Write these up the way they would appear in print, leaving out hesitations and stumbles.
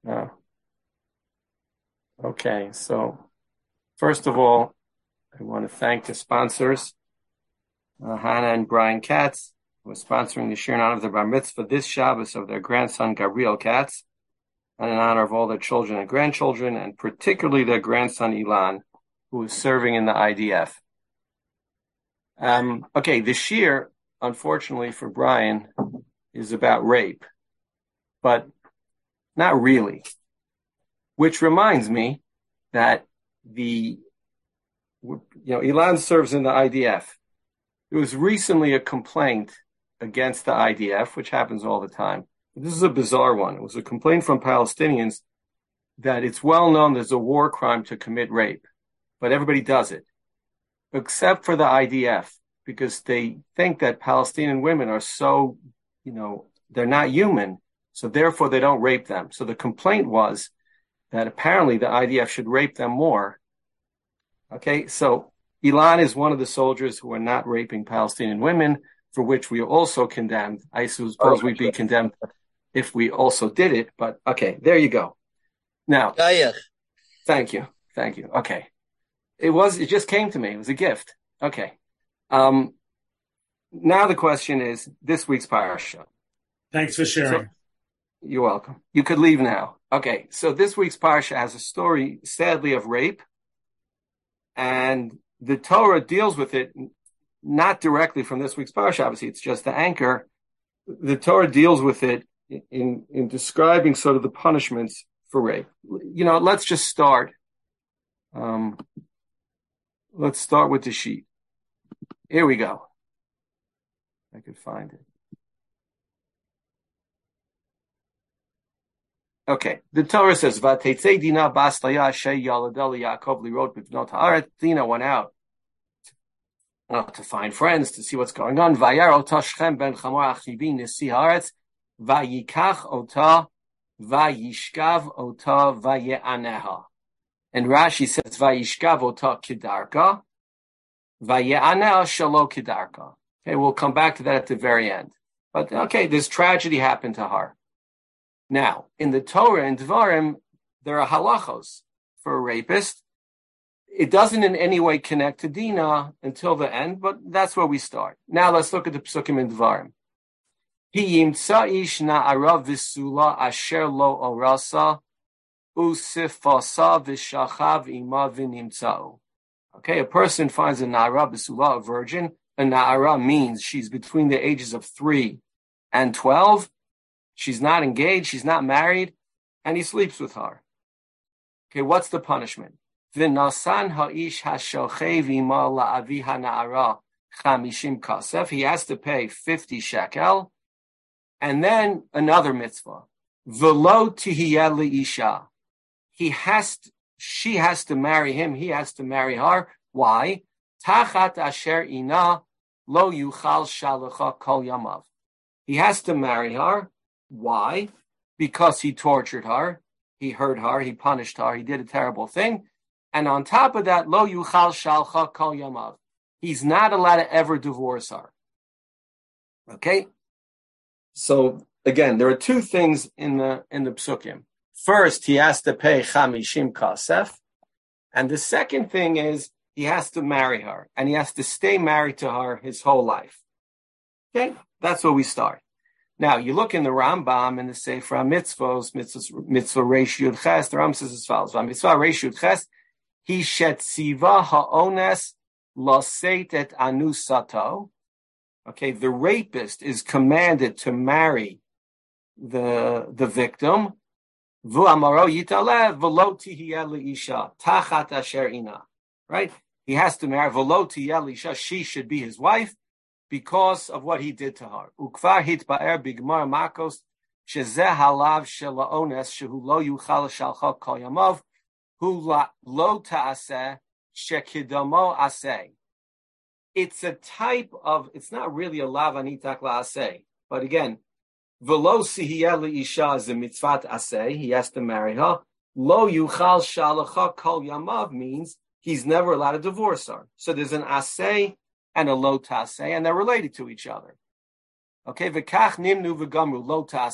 Uh, okay, so first of all, I want to thank the sponsors, Hannah and Brian Katz, who are sponsoring the shir in honor of the bar mitzvah this Shabbos of their grandson Gabriel Katz, and in honor of all their children and grandchildren, and particularly their grandson Ilan, who is serving in the IDF. Okay, the shir, unfortunately for Brian, is about rape, but not really. Which reminds me that Ilan serves in the IDF. There was recently a complaint against the IDF, which happens all the time. This is a bizarre one. It was a complaint from Palestinians that it's well known there's a war crime to commit rape, but everybody does it, except for the IDF, because they think that Palestinian women are so, they're not human, so therefore they don't rape them. So the complaint was that apparently the IDF should rape them more. Okay, so Ilan is one of the soldiers who are not raping Palestinian women, for which we are also condemned. I suppose we'd be condemned if we also did it, but okay, there you go. Now, thank you. Okay. It just came to me. It was a gift. Okay. Now the question is this week's parasha. Thanks for sharing. You're welcome. You could leave now. Okay, so this week's parsha has a story, sadly, of rape, and the Torah deals with it not directly from this week's parsha. Obviously, it's just the anchor. The Torah deals with it in describing sort of the punishments for rape. Let's just start. Let's start with the sheet. Here we go. I could find it. Okay, the Torah says, "Vatetzei Dina bas Leah asher yaladeh Yaakov lirot b'bnot haaretz." Dina went out to find friends, to see what's going on. Vayar ota Shechem ben Chamor achivi nisi haaretz, vayikach ota, vayishkav ota, vaye'aneha. And Rashi says, vayishkav ota kidarka, vaye'aneha shelo kidarka. Okay, we'll come back to that at the very end. But okay, this tragedy happened to her. Now, in the Torah and Dvarim, there are halachos for a rapist. It doesn't in any way connect to Dina until the end, but that's where we start. Now let's look at the Psukim in Dvarim. Hi yimtza ish na'ara v'sula asher lo orasa usifasa v'shachav ima v'nimtza'u. Okay, a person finds a na'ara v'sula, a virgin. A na'ara means she's between the ages of 3 and 12. She's not engaged, she's not married, and he sleeps with her. Okay, what's the punishment? V'nasan ha'ish hashochev ima la'avi ha'na'ara chamishim kasef. He has to pay 50 shekel. And then another mitzvah. V'lo tihiyeh le'isha. She has to marry him, he has to marry her. Why? Tachat asher ina lo yuchal shalacha kol yamav. He has to marry her. Why? Because he tortured her, he hurt her, he punished her, he did a terrible thing. And on top of that, lo yuchal shalcha kol yamav. He's not allowed to ever divorce her. Okay? So again, there are two things in the psukim. First, he has to pay chamishim kasef. And the second thing is he has to marry her. And he has to stay married to her his whole life. Okay? That's where we start. Now, you look in the Rambam in the Sefer HaMitzvos, Mitzvah Reish Yud Ches, the Rambam says as follows, Mitzvah Reish Yud Ches, Hi shetziva ha'ones loseit et anusato. Okay, the rapist is commanded to marry the victim. V'amaro yitalev v'lo tihiyeh le'isha tachat asher ina. Right? He has to marry v'lo tihiyeh le'isha. She should be his wife, because of what he did to her. Ukvar hitba'er b'gemara makos shezeh halav shel ha'ones shehu lo yuchal shalcha kol yamav hu lo ta'aseh shekidamo aseh. It's a type of, it's not really a lav anitak la'aseh, but again, v'lo sihiyeh le'isha is a mitzvat aseh, he has to marry her. Lo yuchal shalcha kol yamav means he's never allowed to divorce her. So there's an aseh and a lo taseh, and they're related to each other. Okay, v'kach nimnu v'gamru lo taseh.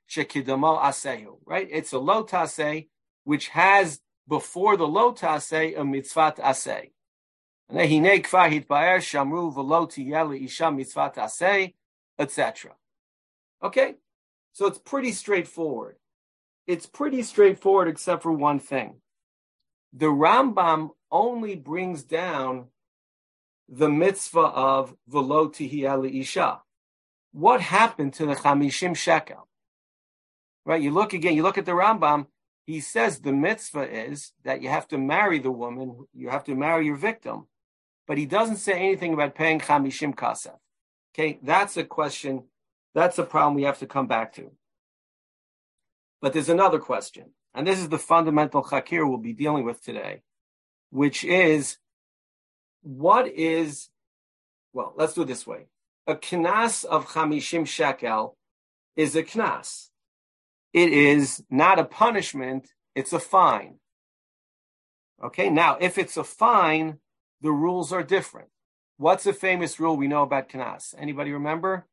shekidamo asehu, right? It's a lo taseh, which has before the lo taseh a mitzvat aseh. Hine kvar hitbaer shamru v'lo tiyeh leisha mitzvat aseh, etc. Okay, so it's pretty straightforward. It's pretty straightforward except for one thing. The Rambam only brings down the mitzvah of v'lo tiyeh leisha. What happened to the 50 shekel? Right, you look at the Rambam, he says the mitzvah is that you have to marry the woman, you have to marry your victim, but he doesn't say anything about paying 50 kasef. Okay, that's a question, that's a problem we have to come back to. But there's another question, and this is the fundamental chakir we'll be dealing with today, which is, let's do it this way. A knas of 50 shekel is a knas. It is not a punishment, it's a fine. Okay, now if it's a fine, the rules are different. What's a famous rule we know about knas? Anybody remember?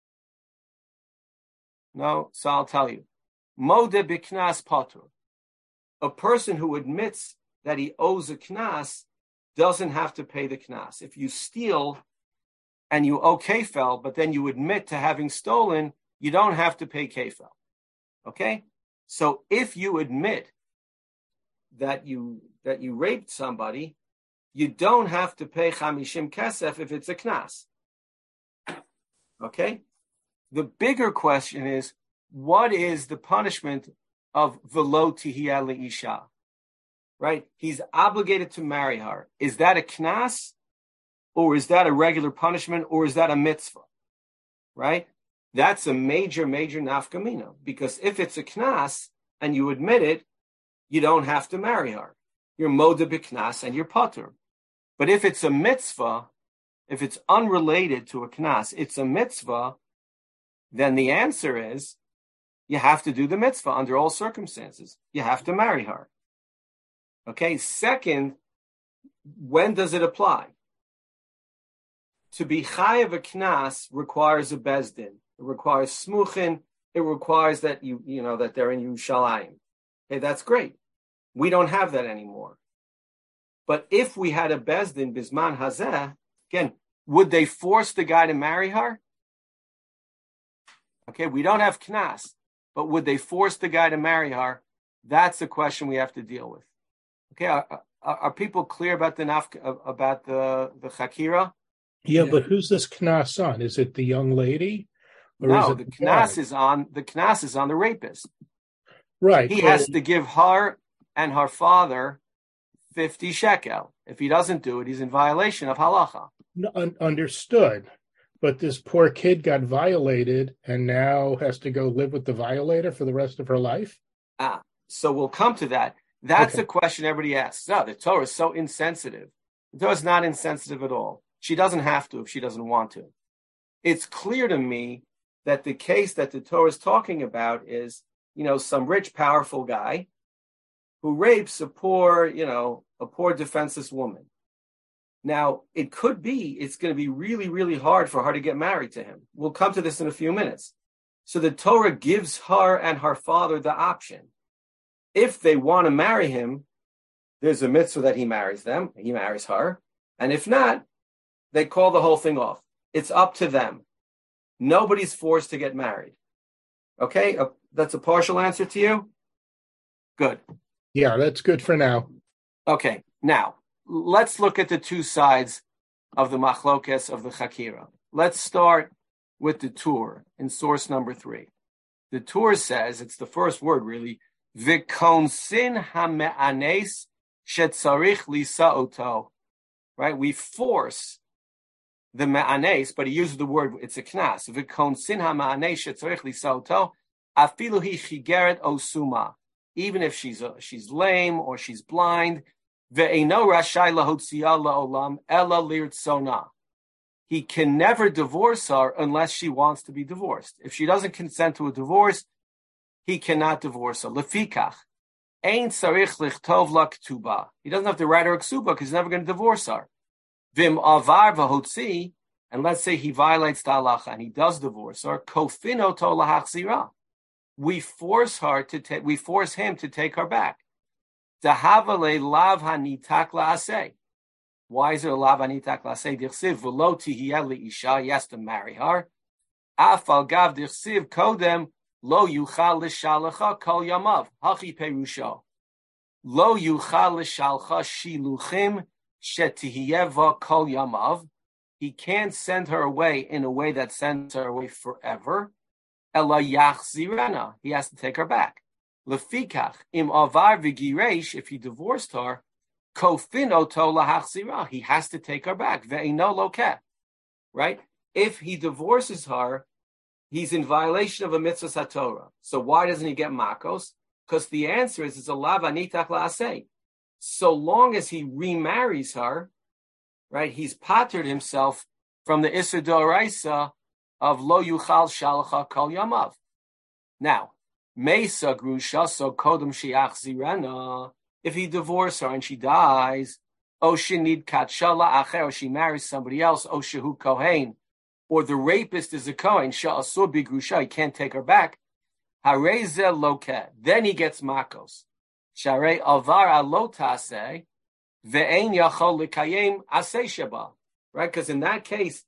No? So I'll tell you. Modeh b'knas patur. A person who admits that he owes a knas doesn't have to pay the knas. If you steal and you owe kefel, but then you admit to having stolen, you don't have to pay kefel. Okay? So if you admit that you raped somebody, you don't have to pay 50 kesef if it's a knas. Okay? The bigger question is, what is the punishment of v'lo tihiyeh leisha? Right? He's obligated to marry her. Is that a knas? Or is that a regular punishment? Or is that a mitzvah? Right? That's a major, major nafkamina. Because if it's a knas and you admit it, you don't have to marry her. You're modeh b'knas and you're patur. But if it's a mitzvah, if it's unrelated to a knas, it's a mitzvah, then the answer is you have to do the mitzvah under all circumstances. You have to marry her. Okay, second, when does it apply? To be chayav a knas requires a bezdin. It requires smuchin. It requires that that they're in Yerushalayim. Okay, that's great. We don't have that anymore. But if we had a bezdin bisman hazeh, again, would they force the guy to marry her? Okay, we don't have knas, but would they force the guy to marry her? That's the question we have to deal with. Okay, are people clear about the chakira? Yeah, but who's this knas on? Is it the young lady? No, the knas is on the rapist. Right. He has to give her and her father 50 shekel. If he doesn't do it, he's in violation of halacha. Understood. But this poor kid got violated and now has to go live with the violator for the rest of her life? So we'll come to that. That's a question everybody asks. No, the Torah is so insensitive. The Torah is not insensitive at all. She doesn't have to if she doesn't want to. It's clear to me that the case that the Torah is talking about is, some rich, powerful guy who rapes a poor defenseless woman. Now, it could be, it's going to be really, really hard for her to get married to him. We'll come to this in a few minutes. So the Torah gives her and her father the option. If they want to marry him, there's a mitzvah that he marries them, he marries her. And if not, they call the whole thing off. It's up to them. Nobody's forced to get married. Okay? That's a partial answer to you? Good. Yeah, that's good for now. Okay. Now, let's look at the two sides of the machlokes of the chakira. Let's start with the Tur in source number 3. The Tur says, it's the first word really, V'konsin ha'me'anes shetzarich lisa'oto. Right? We force the me'anes, but he uses the word, it's a knas. V'konsin ha'me'anes shetzarich lisa'oto, afilu hi chigeret osuma. Even if she's lame or she's blind, ve'eino rashai lahotzia la'olam ela lirtzona. He can never divorce her unless she wants to be divorced. If she doesn't consent to a divorce, he cannot divorce her. Lefikach, ein tzarich lichtov la ktuba. He doesn't have to write her a ksuba because he's never going to divorce her. Vim avar v'hotzi, and let's say he violates the halacha and he does divorce her, kofino to lahachzira. we force him to take her back. Dahavale lav hanitak la'aseh. Why is it a lav hanitak la'aseh? Dichsiv v'lo tihiyeh li'isha. He has to marry her. Afal gav dichsiv kodem lo yuchal l'shalacha kol yamav. Hachi perusho. Lo yuchal l'shalcha shiluchim shetihiyeh kol yamav. He can't send her away in a way that sends her away forever. Ela yachzirana. He has to take her back. Lefikach im avar v'giresh. If he divorced her, kofin oto lahachzira. He has to take her back. Ve'ino lokeh. Right? If he divorces her, he's in violation of a mitzvah satorah. So why doesn't he get makos? Because the answer is it's a lav anitach la'aseh. So long as he remarries her, right, he's pattered himself from the Isser D'Oraisa of lo yuchal shalcha kol yamav. Now, Mesa grusha, so kodem shiach zirena, if he divorces her and she dies, o shenid katshala acher, or she marries somebody else, o shehu kohen, or the rapist is a kohen, sha'asur bigrusha, he can't take her back, hareze lokeh, then he gets makos. Sharei avar alotase, ve'ein yachol likayem aseh sheba, right? Because in that case,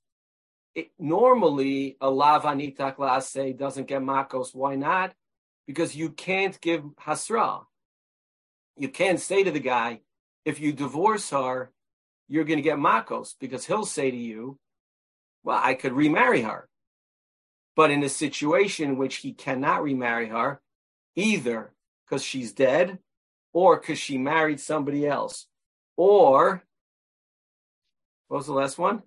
normally a lav anitak la'aseh doesn't get makos. Why not? Because you can't give hasra. You can't say to the guy, if you divorce her, you're going to get makos, because he'll say to you, well, I could remarry her. But in a situation in which he cannot remarry her, either because she's dead or because she married somebody else, or, what was the last one?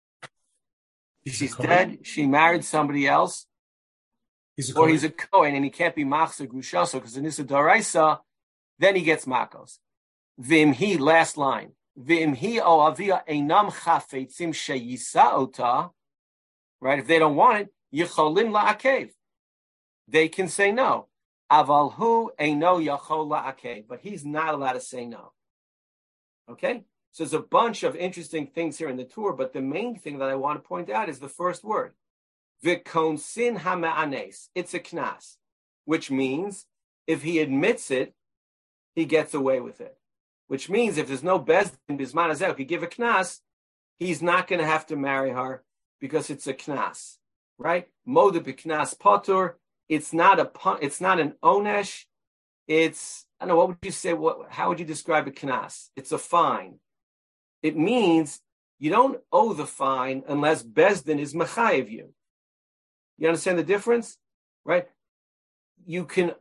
She's dead, she married somebody else, he's a Kohen, and he can't be machzor grushaso, because in Issa D'Oraisa, then he gets makos. V'imhi, last line. V'imhi o avia einam chafetzim sheyisa ota, right? If they don't want it, yicholim la'akev. They can say no. Aval hu eino yachol la'akev. But he's not allowed to say no. Okay? So there's a bunch of interesting things here in the tour, but the main thing that I want to point out is the first word. V'konsin ha'ma'anes. It's a knas, which means if he admits it, he gets away with it. Which means if there's no bezdin bisman hazeh, if you give a knas, he's not going to have to marry her because it's a knas, right? Moda b'knas patur. It's not an onesh. It's, I don't know, what would you say? How would you describe a knas? It's a fine. It means you don't owe the fine unless bezdin is mechayev you. You understand the difference, right? You're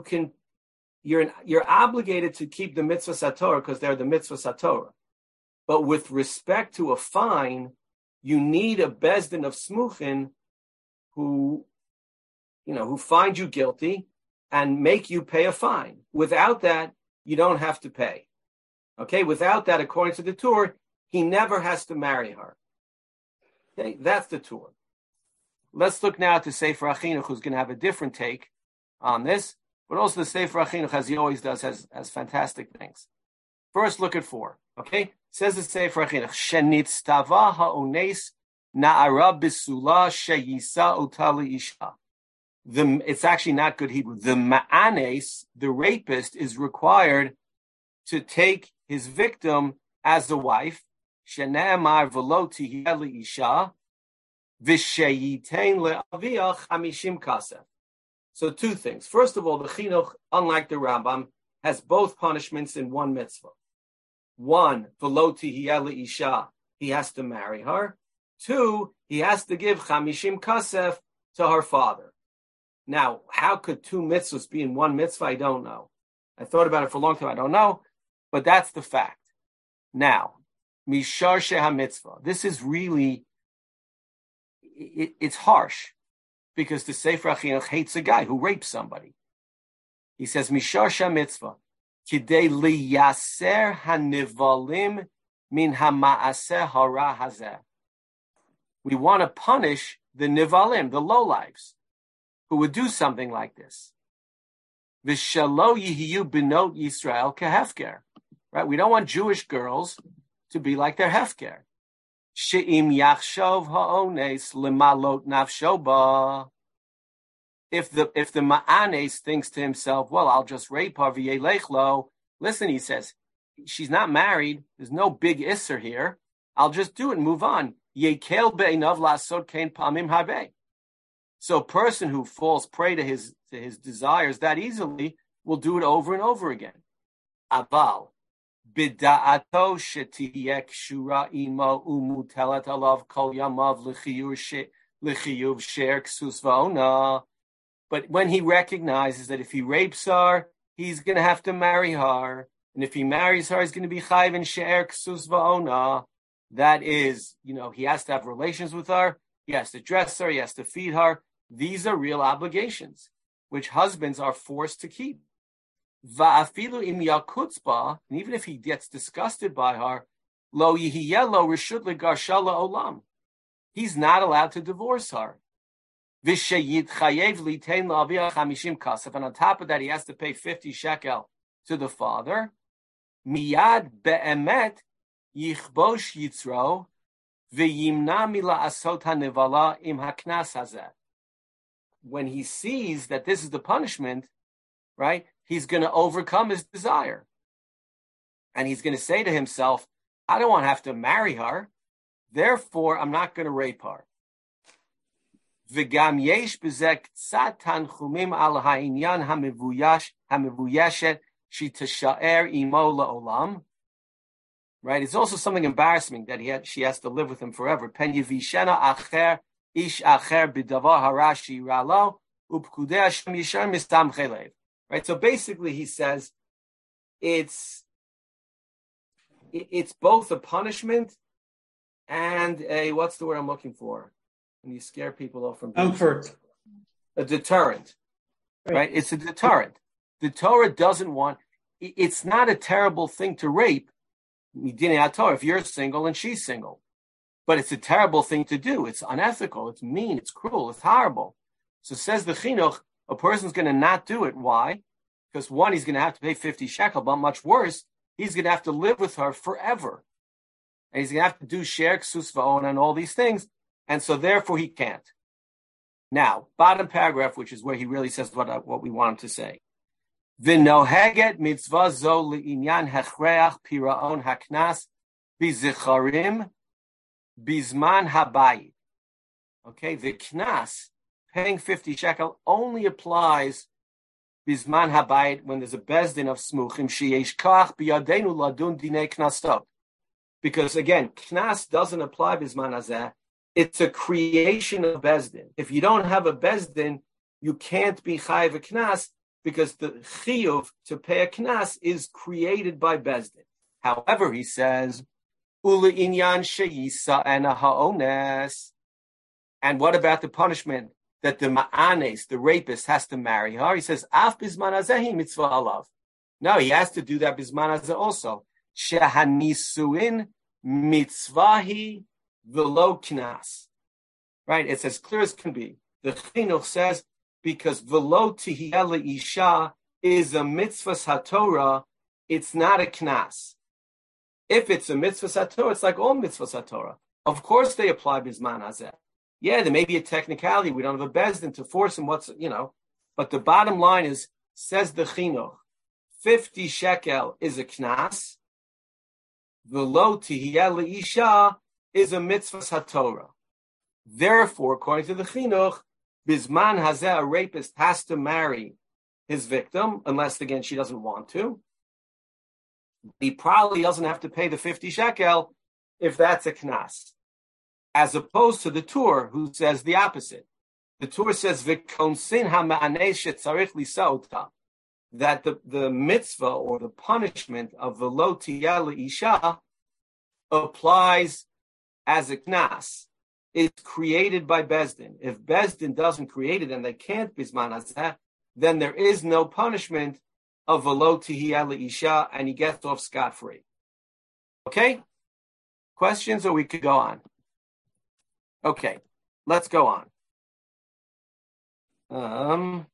obligated to keep the mitzvah satorah because they're the mitzvah satorah. But with respect to a fine, you need a bezdin of smuchin who find you guilty and make you pay a fine. Without that, you don't have to pay. Okay, without that, according to the tour, he never has to marry her. Okay, that's the tour. Let's look now to Sefer HaChinuch, who's going to have a different take on this, but also the Sefer HaChinuch, as he always does, has fantastic things. First, look at 4. Okay, it says the Sefer HaChinuch, Shenitztava ha'ones na'ara bisula sheyisa utali isha. It's actually not good Hebrew. The ma'anes, the rapist, is required to take his victim as a wife. Shene'emar v'lo tihiyeh li'isha v'sheyitein le'aviyah chamishim kasef. So 2 things. First of all, the Chinuch, unlike the Rambam, has both punishments in one mitzvah. 1, v'lo tihiyeh li'isha, he has to marry her. 2, he has to give chamishim kasef to her father. Now, how could 2 mitzvahs be in one mitzvah? I don't know. I thought about it for a long time. I don't know, but that's the fact. Now, mishar sheha mitzvah. This is really, it's harsh because the Sefer HaChinuch hates a guy who rapes somebody. He says, mishar sheha mitzvah, kidei liyaser hanivalim min hama'aseh hara hazeh. We want to punish the nivalim, the lowlives, who would do something like this. V'shelo yihiyu benot Yisrael kehefker. Right? We don't want Jewish girls to be like their hefker. She'im yachshov ha'ones lemalot nafsho ba. if the ma'anes thinks to himself, well, I'll just rape her v'yelechlo. Listen, he says, she's not married. There's no big isser here. I'll just do it and move on. Yekel be'einav la'asod kein pamim habe. So a person who falls prey to his desires that easily will do it over and over again. Aval bida'ato shetiyek shura imo umutelet alav kol yamav l'chiyuv sher ksus va'ona. But when he recognizes that if he rapes her, he's going to have to marry her, and if he marries her, he's going to be chayiv in sher ksus va'ona. That is, he has to have relations with her, he has to dress her, he has to feed her. These are real obligations, which husbands are forced to keep. Va'afilu im yakutzba, and even if he gets disgusted by her, lo yihiyelo reshut legarsha la'olam. He's not allowed to divorce her. V'sheyit chayev litein la'avia 50 kasef, and on top of that, he has to pay 50 shekel to the father. Miyad be'emet yichbosh yitzro v'yimna mila asot ha'nevala im haknas hazeh. When he sees that this is the punishment, right, he's going to overcome his desire. And he's going to say to himself, I don't want to have to marry her, therefore I'm not going to rape her. V'gam yesh b'zeh k'tzat tanchumim al ha'inyan hamevuyeshet she'tisha'er imo la'olam. Right, it's also something embarrassing that she has to live with him forever. Pen yivishena acher ish acher b'davar harashi ralo upkudei Hashem yishar mistam chelev. Right, so basically he says it's both a punishment and a, what's the word I'm looking for? When you scare people off from comfort. A deterrent. Right? It's a deterrent. The Torah doesn't want, it's not a terrible thing to rape, if you're single and she's single. But it's a terrible thing to do. It's unethical. It's mean. It's cruel. It's horrible. So says the chinuch, a person's going to not do it. Why? Because one, he's going to have to pay 50 shekel, but much worse, he's going to have to live with her forever. And he's going to have to do sher ksus va'ona and all these things. And so therefore he can't. Now, bottom paragraph, which is where he really says what we want him to say. V'noheget mitzvah zo li'inyan hechreach piraon haknas bizicharim bizman habayit. Okay, the knas, paying 50 shekel, only applies bizman habayit when there's a bezdin of smuchim sheyesh kach biyadenu ladun dinei knastot. Because again, knas doesn't apply bizman hazeh. It's a creation of bezdin. If you don't have a bezdin, you can't be chayiv a knas because the chiyuv to pay a knas is created by bezdin. However, he says, ula inyan sheyisa and a ha'ones. And what about the punishment that the ma'anes, the rapist, has to marry her? He says, af bizman hazehi mitzvah alav. No, he has to do that bizman hazeh also. Shehanisuin mitzvahi v'lo knas. Right? It's as clear as can be. The chinuch says, because v'lo tihiyeh le'isha is a mitzvah haTorah, it's not a knas. If it's a mitzvah haTorah, it's like all mitzvahs haTorah. Of course they apply bizman hazeh. Yeah, there may be a technicality. We don't have a bezdin to force him but the bottom line is, says the chinuch, 50 shekel is a knas, v'lo tihiyeh le'isha is a mitzvah haTorah. Therefore, according to the chinuch, bizman hazeh, a rapist has to marry his victim, unless, again, she doesn't want to. He probably doesn't have to pay the 50 shekel if that's a knas. As opposed to the Tur, who says the opposite. The Tur says, v'konsin ha'ma'aneh shetzarich lisa'ota, that the mitzvah or the punishment of v'lo tihiyeh le'isha applies as a knas. It's created by bezdin. If bezdin doesn't create it and they can't bizman hazeh, then there is no punishment of v'lo tihiyeh le'isha, and he gets off scot-free. Okay? Questions, or we could go on? Okay, let's go on.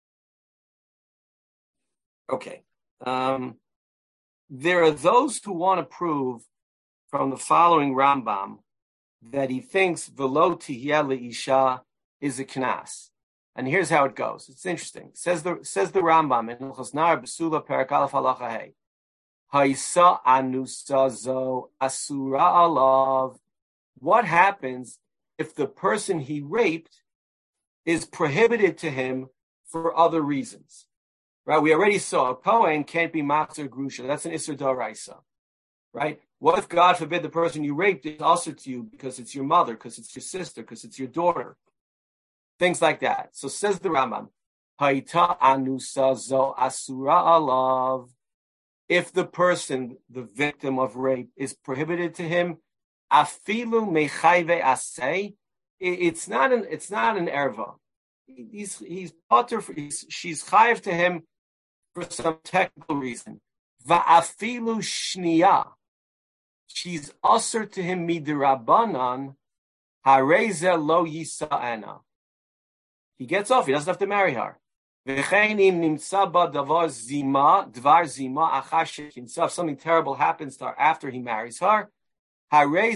There are those who want to prove from the following Rambam that he thinks v'lo tihiyeh le'isha is a knas. And here's how it goes. It's interesting. Says the Rambam in Hilchos Nar Besula Perek Aleph Halacha Hey. Haisa anusa zo asura alav. What happens if the person he raped is prohibited to him for other reasons? Right? We already saw a Kohen can't be Matzah Grusha. That's an Isser D'Oraisa. Right? What if, God forbid, the person you raped is also to you because it's your mother, because it's your sister, because it's your daughter? Things like that. So says the Rambam, Haita anusa zo asura alav. If the person, the victim of rape, is prohibited to him, afilu mechayve asay, it's not an erva. He's potter. She's chayiv to him for some technical reason. Va'afilu shniya, she's usher to him midirabanan. Hareze lo yisa'ana. He gets off. He doesn't have to marry her. If something terrible happens to her after he marries her, right?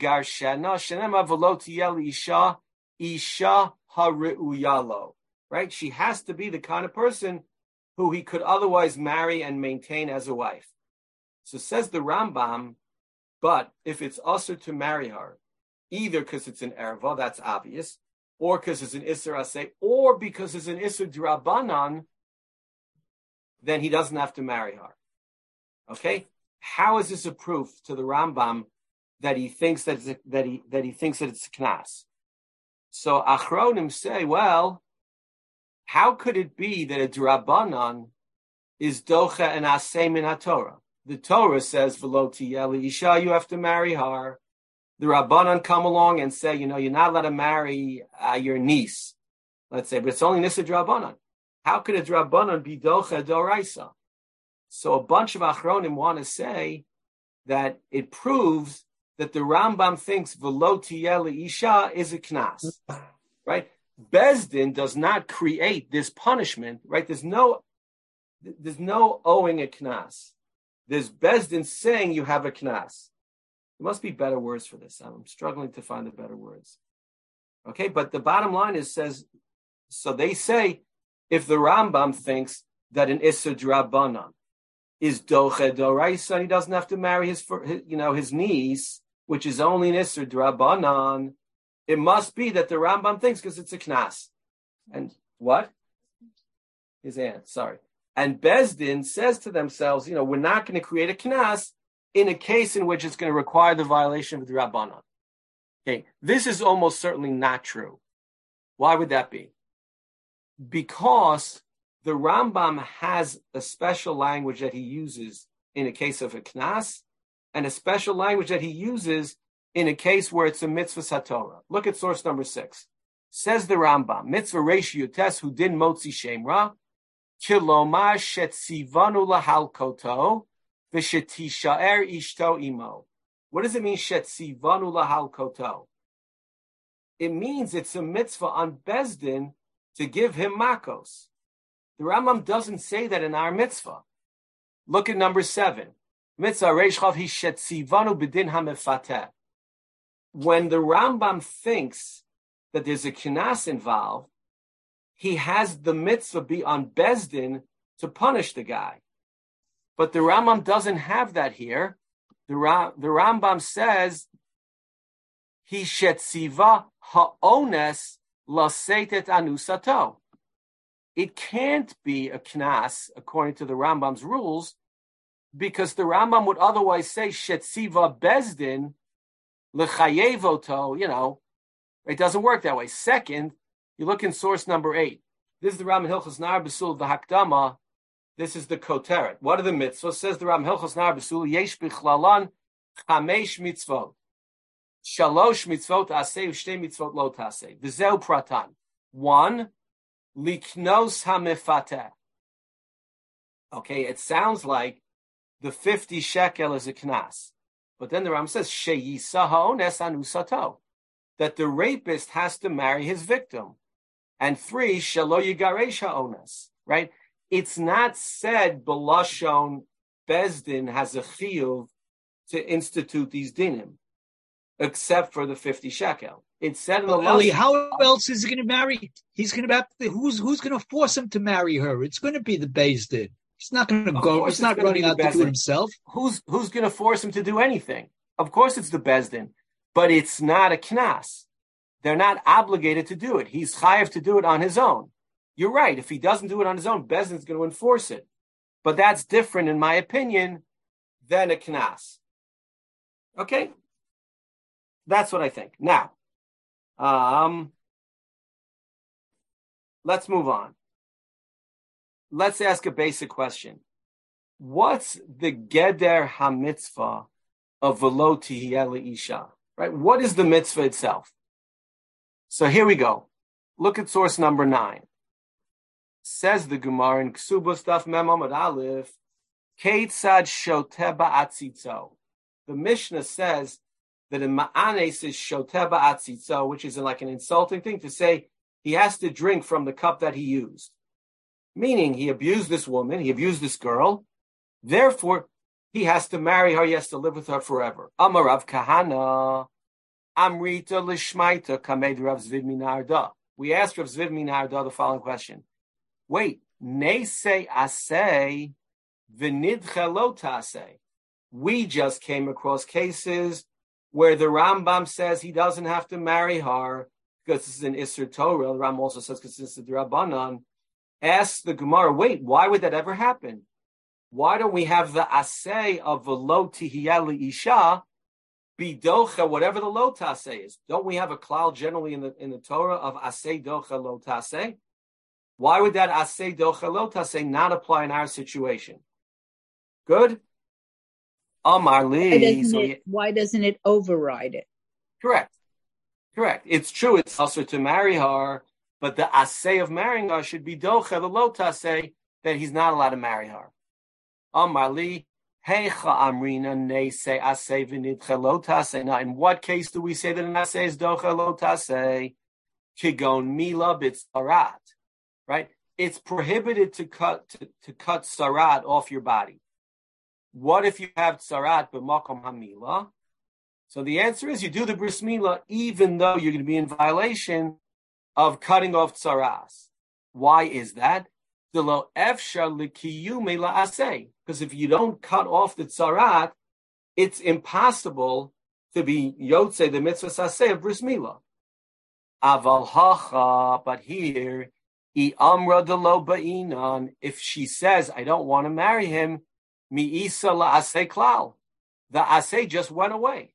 She has to be the kind of person who he could otherwise marry and maintain as a wife. So says the Rambam, but if it's also to marry her, either because it's an erva, that's obvious, or because it's an Isser Aseh, or because it's an Isser D'Rabbanan, then he doesn't have to marry her. Okay? How is this a proof to the Rambam that he thinks that it's a knas? So Achronim say, well, how could it be that a D'Rabbanan is docha and aseh min haTorah? The Torah says, V'lo tiyeh isha, you have to marry her. The Rabbanan come along and say, you're not allowed to marry your niece, let's say, but it's only Nisa D'Rabbanan. How could a D'Rabbanan be Docha D'Oraisa? So a bunch of Achronim want to say that it proves that the Rambam thinks V'lo tiyeh isha is a knas, right? Bezdin does not create this punishment, right? There's no owing a knas. There's Bezdin saying you have a knas. There must be better words for this. I'm struggling to find the better words. Okay, but the bottom line says, so they say, if the Rambam thinks that an Isser D'Rabbanan is Doche D'Oraisa, he doesn't have to marry his niece, which is only an Isser D'Rabbanan, it must be that the Rambam thinks because it's a knas. And what? His aunt, sorry. And Bezdin says to themselves, we're not going to create a knas in a case in which it's going to require the violation of the Rabbanan. Okay, this is almost certainly not true. Why would that be? Because the Rambam has a special language that he uses in a case of a knas, and a special language that he uses in a case where it's a mitzvah satorah. Look at source number 6. Says the Rambam, mitzvah reish yutes hu din motzi shemra, kilomar shetzivanu lahalkoto, v'shetishaer ishto imo. What does it mean, shetzivanu lahalkoto? It means it's a mitzvah on Bezdin to give him makos. The Rambam doesn't say that in our mitzvah. Look at number 7. Mitzvah reish chav hi shetzivanu b'din hamefateh. When the Rambam thinks that there's a kinas involved, he has the mitzvah be on Bezdin to punish the guy. But the Rambam doesn't have that here. The Rambam says, Hi shetziva ha'ones lasetet anusato. It can't be a knas, according to the Rambam's rules, because the Rambam would otherwise say, Shetziva Bezdin lechayevoto, it doesn't work that way. Second, you look in source number 8. This is the Rambam Hilchos Nar Besul v'Hakdama. This is the Koteret. What are the mitzvahs? Says the Rambam Hilchos Nar Besul, Yesh bichlalan chamesh mitzvot. Shalosh mitzvot aseh u'shtei mitzvot lo taseh. V'zeu pratan. 1, liknos hamefateh. Okay, it sounds like the 50 shekel is a knas. But then the Rambam says, Sheyisa ha'ones anusato, that the rapist has to marry his victim. And 3, shelo yigaresh ha'ones, right? It's not said B'lashon Bezdin has a chiyuv to institute these dinim, except for the 50 shekel. It's said in the law. How else is he going to marry? He's going to have to, who's going to force him to marry her? It's going to be the Beis Din. He's not going to go. He's not running out to do it himself. Who's going to force him to do anything? Of course, it's the Beis Din, but it's not a knas. They're not obligated to do it. He's chayav to do it on his own. You're right. If he doesn't do it on his own, Beis Din is going to enforce it. But that's different, in my opinion, than a knas. Okay? That's what I think. Now, let's move on. Let's ask a basic question. What's the geder hamitzvah of velo tihiyeh isha? Right? What is the mitzvah itself? So here we go. Look at source number 9. Says the Gemara in Ksubos Daf Mem Amud Aleph, Keitzad shoteh ba'atzitzo. The Mishnah says that in Ma'anes is shoteh ba'atzitzo, which is like an insulting thing to say he has to drink from the cup that he used. Meaning he abused this woman, he abused this girl, therefore he has to marry her, he has to live with her forever. Amar Rav Kahana, Amrita Lishmaita Kamed Rav Zvid Minarda. We asked Rav Zvid Minarda the following question. Wait, Neisei Asei V'nidcha Lo Tasei. We just came across cases where the Rambam says he doesn't have to marry her because this is an Isser Torah. The Rambam also says because this is the Rabbanan. Asks the Gemara, wait, why would that ever happen? Why don't we have the Asei of Velo Tihiyeh Isha be Docha, whatever the Lo Tasei is? Don't we have a klal generally in the Torah of Asei Docha Lo Tasei? Why would that Asei Docha Lo Tasei not apply in our situation? Good? Amar Li. Why doesn't it override it? Correct. It's true, it's also to marry her, but the Asei of marrying her should be Docha, the Lo Tasei, that he's not allowed to marry her. Amar Li. Heicha Amrina Neisei Asei V'nidcha Lo Tasei. Now, in what case do we say that an Asei is Docha Lo Tasei? Kigon Mila B'tzarat. Right? It's prohibited to cut sarat off your body. What if you have sarat b'makom hamila? So the answer is you do the bris milah even though you're going to be in violation of cutting off tsaras. Why is that? Because if you don't cut off the tsarat, it's impossible to be yotze the mitzvah saseh of bris milah. Aval hacha, but here, if she says, I don't want to marry him, mi'isa la'aseh klal. The aseh just went away.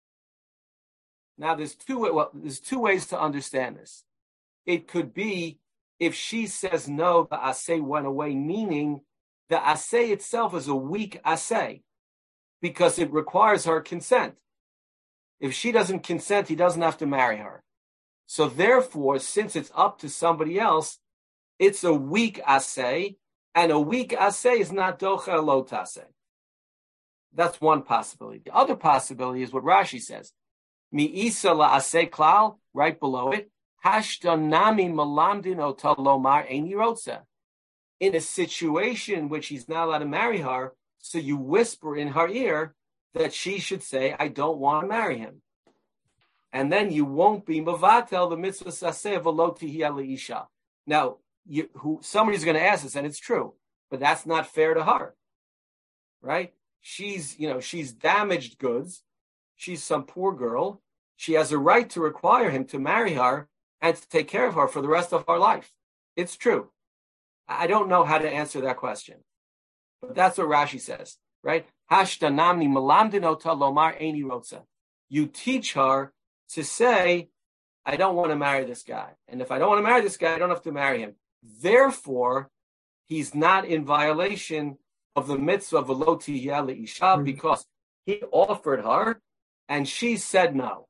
Now, there's two ways to understand this. It could be if she says no, the aseh went away, meaning the aseh itself is a weak aseh because it requires her consent. If she doesn't consent, he doesn't have to marry her. So therefore, since it's up to somebody else, it's a weak aseh, and a weak aseh is not docha lo taseh. That's one possibility. The other possibility is what Rashi says. Mi'isa la aseh klal, right below it, hashtanami malamdin ota lomar eini rotza. In a situation in which he's not allowed to marry her, so you whisper in her ear that she should say, I don't want to marry him. And then you won't be mavatel the mitzvah saseh v'lo tihiyeh isha. Now, somebody's going to ask this, and it's true, but that's not fair to her, right? She's damaged goods. She's some poor girl. She has a right to require him to marry her and to take care of her for the rest of her life. It's true. I don't know how to answer that question, but that's what Rashi says, right? Hashtanamni malamdinota lomar eini rotza. You teach her to say, I don't want to marry this guy. And if I don't want to marry this guy, I don't have to marry him. Therefore, he's not in violation of the mitzvah of velo tihiyeh isha because he offered her and she said no.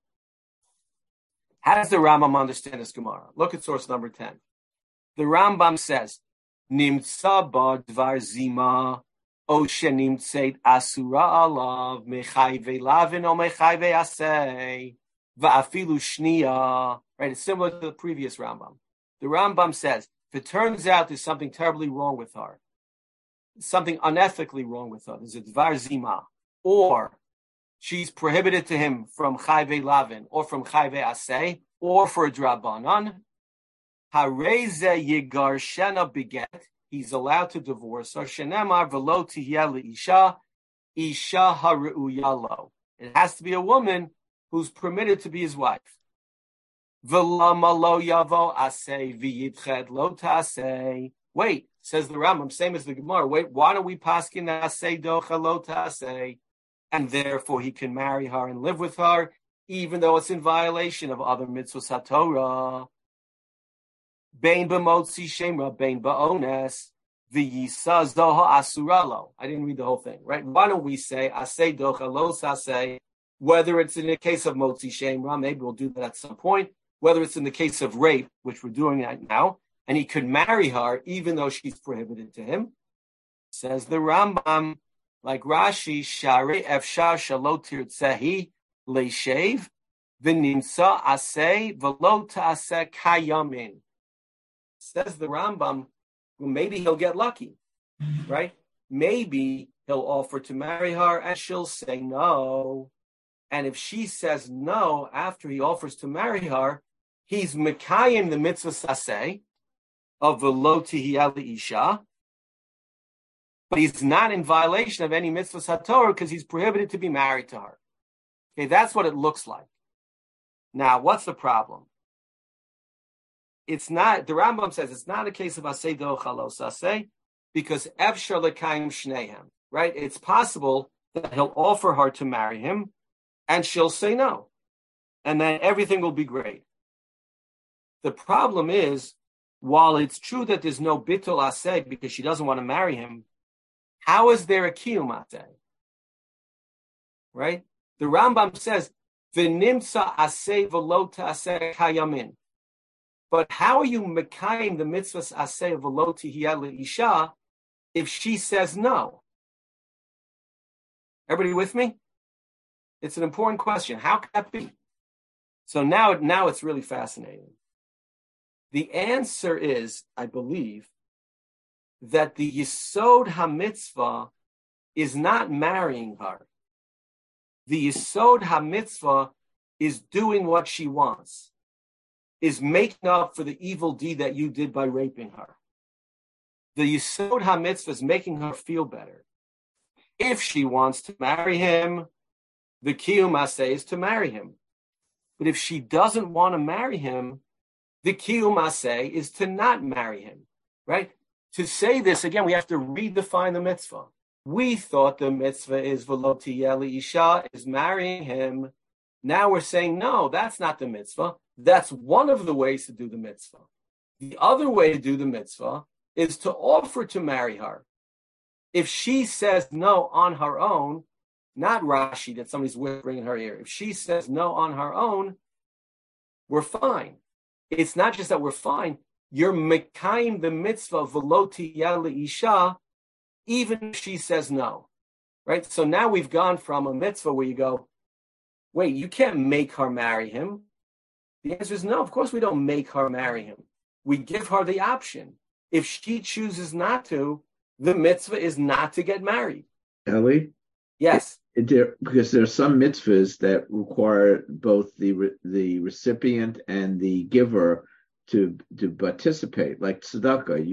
How does the Rambam understand this Gemara? Look at source number 10. The Rambam says, Nimtza ba dvar zima o shenimtzeit asura alav mechayve lavin o mechayve aseh va'afilu shniya. Right, it's similar to the previous Rambam. The Rambam says, if it turns out there's something terribly wrong with her, something unethically wrong with her, there's a dvar zima, or she's prohibited to him from chayve lavin or from chayve aseh or for a drabanan, hareze yigarshena beget, he's allowed to divorce her. Shenemar velo tihya isha, isha haru'uyalo. It has to be a woman who's permitted to be his wife. V'lama lo yavo aseh v'yitched lo taseh. Wait, says the Rambam, same as the Gemara. Wait, why don't we paskin aseh docha lo taseh? And therefore he can marry her and live with her, even though it's in violation of other mitzvos haTorah. Bein b'motzi shemra, bein ba'ones, v'yisa zoha asuralo. I didn't read the whole thing, right? Why don't we say aseh docha lo taseh? Whether it's in the case of motzi shemra, maybe we'll do that at some point. Whether it's in the case of rape, which we're doing that now, and he could marry her even though she's prohibited to him. Says the Rambam, like Rashi, Shari efshar shalo tirtzehi leishev v'nimsa aseh v'lo ta'aseh kayamin. Says the Rambam, well, maybe he'll get lucky, right? Maybe he'll offer to marry her and she'll say no. And if she says no after he offers to marry her, he's mekayim the mitzvah saseh of v'lo tihya isha, but he's not in violation of any mitzvah haTorah because he's prohibited to be married to her. Okay, that's what it looks like. Now, what's the problem? It's not, the Rambam says it's not a case of aseh docha lo saseh because efshar lekayim shnehem, right? It's possible that he'll offer her to marry him and she'll say no. And then everything will be great. The problem is, while it's true that there's no bittul aseh because she doesn't want to marry him, how is there a kiyum aseh? Right? The Rambam says, v'nimsa aseh v'lo ta'aseh kayamin. But how are you mekayim the mitzvahs aseh v'lo tihya leisha if she says no? Everybody with me? It's an important question. How can that be? So now it's really fascinating. The answer is, I believe, that the Yisod HaMitzvah is not marrying her. The Yisod HaMitzvah is doing what she wants, is making up for the evil deed that you did by raping her. The Yisod HaMitzvah is making her feel better. If she wants to marry him, the Kiyum Aseh is to marry him. But if she doesn't want to marry him, the Kiyum Aseh is to not marry him, right? To say this, again, we have to redefine the mitzvah. We thought the mitzvah is v'lo tihya isha, is marrying him. Now we're saying, no, that's not the mitzvah. That's one of the ways to do the mitzvah. The other way to do the mitzvah is to offer to marry her. If she says no on her own, not Rashi, that somebody's whispering in her ear. If she says no on her own, we're fine. It's not just that we're fine. You're mekayim the mitzvah v'lo tihya isha, even if she says no, right? So now we've gone from a mitzvah where you go, wait, you can't make her marry him. The answer is no, of course we don't make her marry him. We give her the option. If she chooses not to, the mitzvah is not to get married. Ellie? Yes. Because there are some mitzvahs that require both the recipient and the giver to participate, like tzedakah.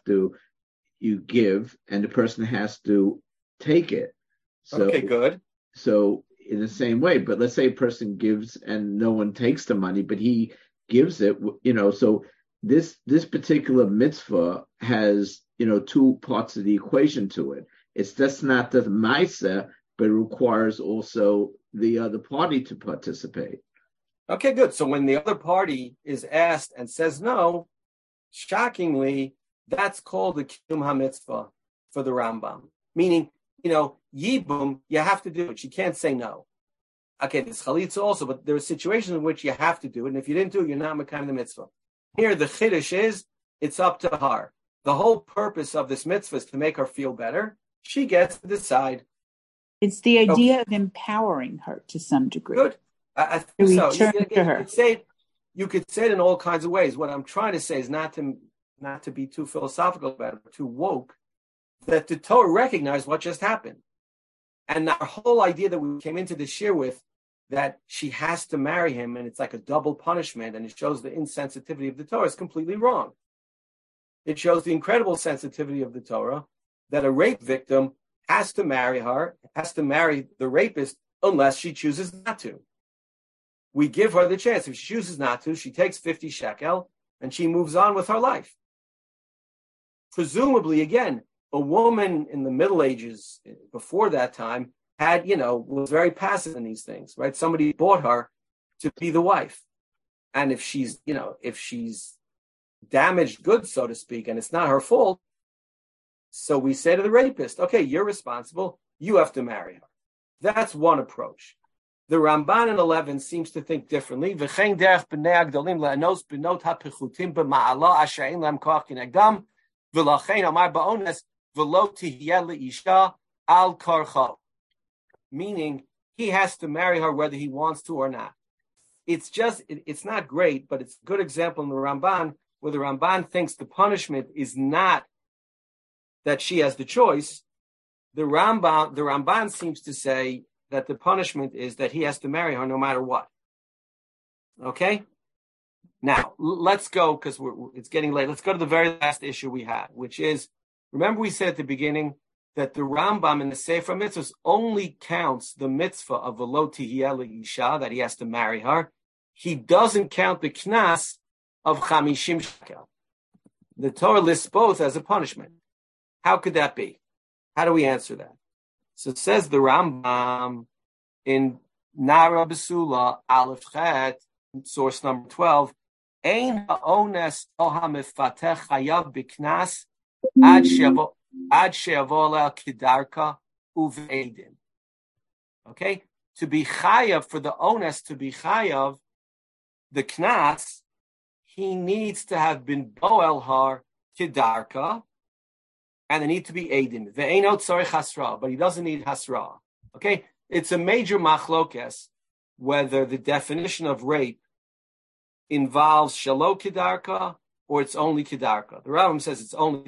You give, and the person has to take it. So, okay, good. So in the same way, but let's say a person gives and no one takes the money, but he gives it, so this particular mitzvah has, two parts of the equation to it. It's just not the ma'aseh, but it requires also the other party to participate. Okay, good. So when the other party is asked and says no, shockingly, that's called the Kiyum HaMitzvah for the Rambam. Meaning, Yibum, you have to do it. You can't say no. Okay, there's Chalitza also, but there are situations in which you have to do it. And if you didn't do it, you're not Mekayim the mitzvah. Here, the Chiddush is, it's up to her. The whole purpose of this mitzvah is to make her feel better. She gets to decide. It's the idea of empowering her to some degree. Good. I think so. You could say it in all kinds of ways. What I'm trying to say is not to be too philosophical about it, but too woke, that the Torah recognized what just happened. And our whole idea that we came into this year with, that she has to marry him and it's like a double punishment and it shows the insensitivity of the Torah, is completely wrong. It shows the incredible sensitivity of the Torah that a rape victim has to marry the rapist unless she chooses not to. We give her the chance. If she chooses not to, she takes 50 shekel and she moves on with her life. Presumably, again, a woman in the Middle Ages, before that time, was very passive in these things, right? Somebody bought her to be the wife. And if she's damaged goods, so to speak, and it's not her fault, so we say to the rapist, okay, you're responsible, you have to marry her. That's one approach. The Ramban in 11 seems to think differently. Meaning, he has to marry her whether he wants to or not. It's not great, but it's a good example in the Ramban, where the Ramban thinks the punishment is not that she has the choice. The Ramban seems to say that the punishment is that he has to marry her no matter what. Okay? Now, let's go, because it's getting late. Let's go to the very last issue we had, which is, remember we said at the beginning that the Rambam in the Sefer Mitzvahs only counts the mitzvah of v'lo tihiyeh le'isha, that he has to marry her. He doesn't count the knas of 50 shekel. The Torah lists both as a punishment. How could that be? How do we answer that? So it says the Rambam in Nara Besula, Aleph Chet, source number 12, Ein ha'ones o ha'mefatech chayav b'knas ad she'avo al kidarka uve'edin. Okay? To be chayav, for the ones to be chayav, the knas, he needs to have been boel har kidarka, and they need to be Eidim. Ve'enot tzarich hasra, but he doesn't need hasra. Okay? It's a major machlokes whether the definition of rape involves shalo kidarka or it's only kidarka. The Rambam says it's only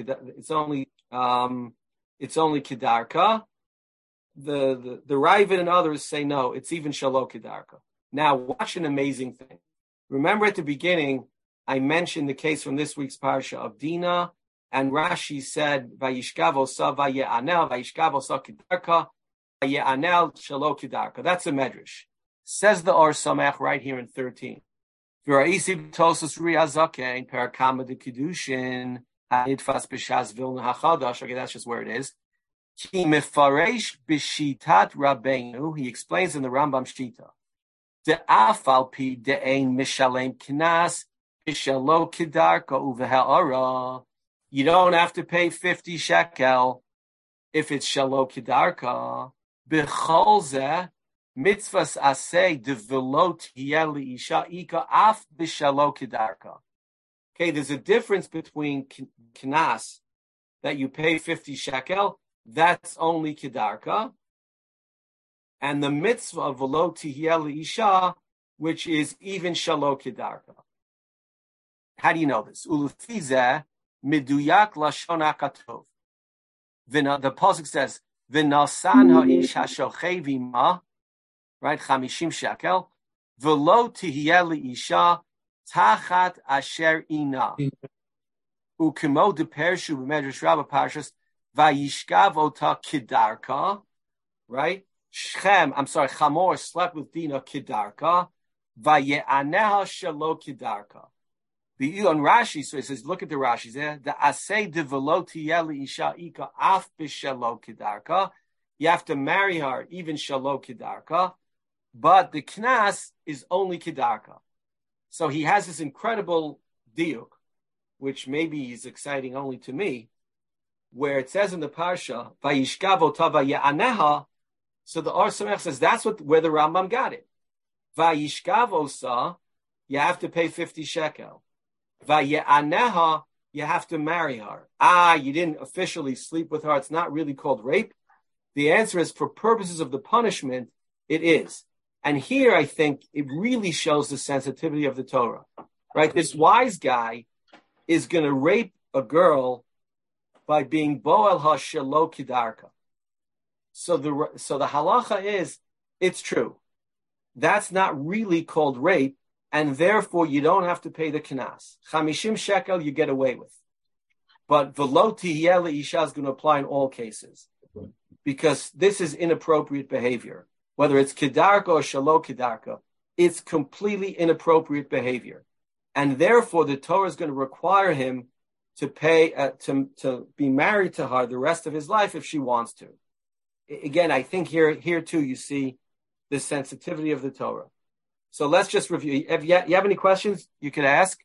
kidarka. The Ravid and others say no, it's even shalo kidarka. Now, watch an amazing thing. Remember at the beginning, I mentioned the case from this week's parsha of Dinah, and Rashi said, Vayishkav osa vaye'anel, Vayishkav osa kidarka, vaye'anel shalo kidarka. That's a medrash. Says the Or Samech right here in 13. V'ra'isi b'tosos ri'azake in parakama de kedushin ha'idfas b'shas vilna hachadash. Okay, that's just where it is. Ki mefaresh b'shitat Rabbeinu. He explains in the Rambam Shita. De'afal pi de'ein mishalem knas b'shalo kidarka uveha'ara. You don't have to pay 50 shekel if it's shalo kidarka. B'chol zeh mitzvahs aseh develot yeli isha ika af b'shalo kidarka. Okay, there's a difference between knas that you pay 50 shekel, that's only kidarka, and the mitzvah of velo tihiyeh isha, which is even shalo kidarka. How do you know this? Ulefi zeh Miduyak lashon hakatov. The pasuk says, "V'nasan ha'ish hashochei v'ima," right? 50 shekel. V'lo tihiyeh le'isha tachat asher ina. Ukemo depershu b'medrash Rabbah parshas vayishkav ota kidarka. Right? Chamor slept with Dinah kidarka. Vaye'aneha shelo kidarka. On Rashi, so he says, look at the Rashi there. The asay de veloti yeli isha ika af b'shalo kidarka. You have to marry her, even shalo kidarka. But the knas is only kidarka. So he has this incredible diuk, which maybe is exciting only to me, where it says in the parsha, vayishkav ota vaye'aneha. So the Or Samech says that's where the Rambam got it. Vayishkav osa, you have to pay 50 shekel. Vaye'aneha, you have to marry her. You didn't officially sleep with her. It's not really called rape. The answer is, for purposes of the punishment, it is. And here, I think, it really shows the sensitivity of the Torah. Right? This wise guy is going to rape a girl by being boel ha shelo kidarka. So the halacha is, it's true. That's not really called rape, and therefore you don't have to pay the knas. 50 shekel you get away with. But v'lo tihiyeh le'isha is going to apply in all cases, because this is inappropriate behavior. Whether it's kedarka or shalo kedarka, it's completely inappropriate behavior. And therefore the Torah is going to require him to pay, to be married to her the rest of his life if she wants to. Again, I think here too you see the sensitivity of the Torah. So let's just review. If you have any questions, you can ask.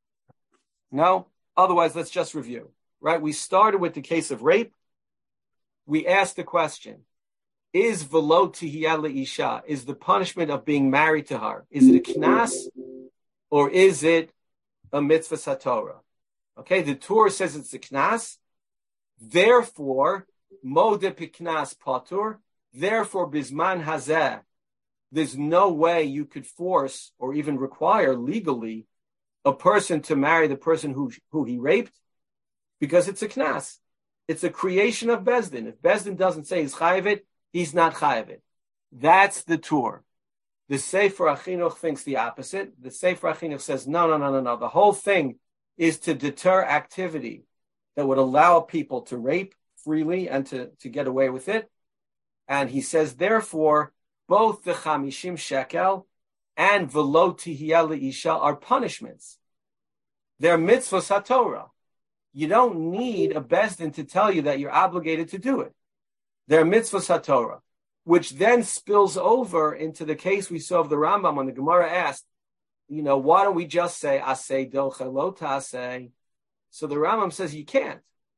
No? Otherwise, let's just review. Right? We started with the case of rape. We asked the question, is v'lo tihiyeh le'isha, is the punishment of being married to her, is it a knas or is it a mitzvah satorah? Okay, the Torah says it's a knas. Therefore, modeh piknas patur. Therefore, bisman hazeh, there's no way you could force or even require legally a person to marry the person who he raped, because it's a knas. It's a creation of Bezdin. If Bezdin doesn't say he's chayav it, he's not chayav it. That's the Torah. The Sefer HaChinuch thinks the opposite. The Sefer HaChinuch says, no. The whole thing is to deter activity that would allow people to rape freely and to get away with it. And he says, therefore, both the 50 shekel and v'lo tihiyeh le'isha are punishments. They're mitzvahs haTorah. You don't need a Bezdin to tell you that you're obligated to do it. They're mitzvahs haTorah, which then spills over into the case we saw of the Rambam when the Gemara asked, why don't we just say asay docha lo tasay? So the Rambam says you can't.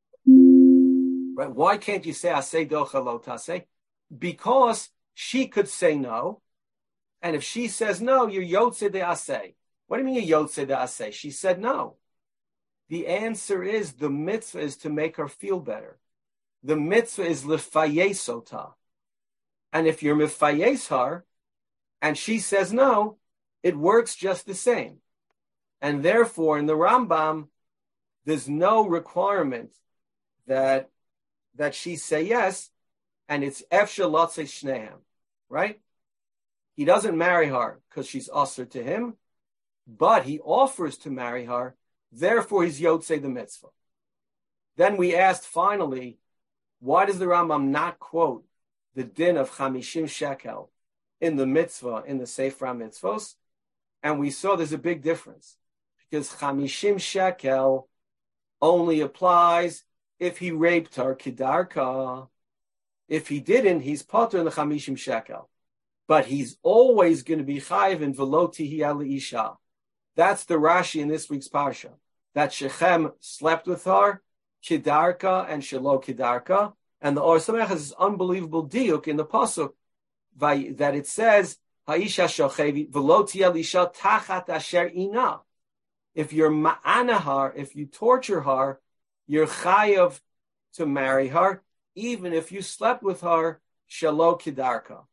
Right? Why can't you say asay docha lo tasay? Because she could say no, and if she says no, you're yotze de asay. What do you mean you're yotze de asay? She said no. The answer is the mitzvah is to make her feel better. The mitzvah is lefayes ota. And if you're mefayes her, and she says no, it works just the same. And therefore, in the Rambam, there's no requirement that she say yes, and it's efshar lotze shnehem, right? He doesn't marry her because she's usher to him, but he offers to marry her, therefore he's yotze the mitzvah. Then we asked finally, why does the Rambam not quote the din of 50 shekel in the mitzvah, in the Sefer HaMitzvos? And we saw there's a big difference, because 50 shekel only applies if he raped her kedarka. If he didn't, he's potter in the 50 shekel. But he's always going to be chayiv in v'lo tihiyeh le'isha. That's the Rashi in this week's parsha. That Shechem slept with her, kedarka and shelo kedarka. And the Or Samech has this unbelievable diuk in the pasuk that it says, Ha'isha shochevi v'lo tihiyeh le'isha tachat asher ina. If you're ma'ana her, if you torture her, you're chayiv to marry her, even if you slept with her, shelo kedarka.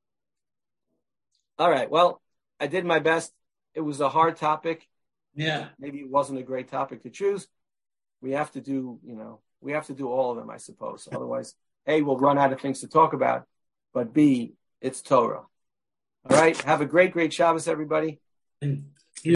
All right, well, I did my best. It was a hard topic. Yeah. Maybe it wasn't a great topic to choose. We have to do all of them, I suppose. Otherwise, A, we'll run out of things to talk about, but B, it's Torah. All right, have a great, great Shabbos, everybody. And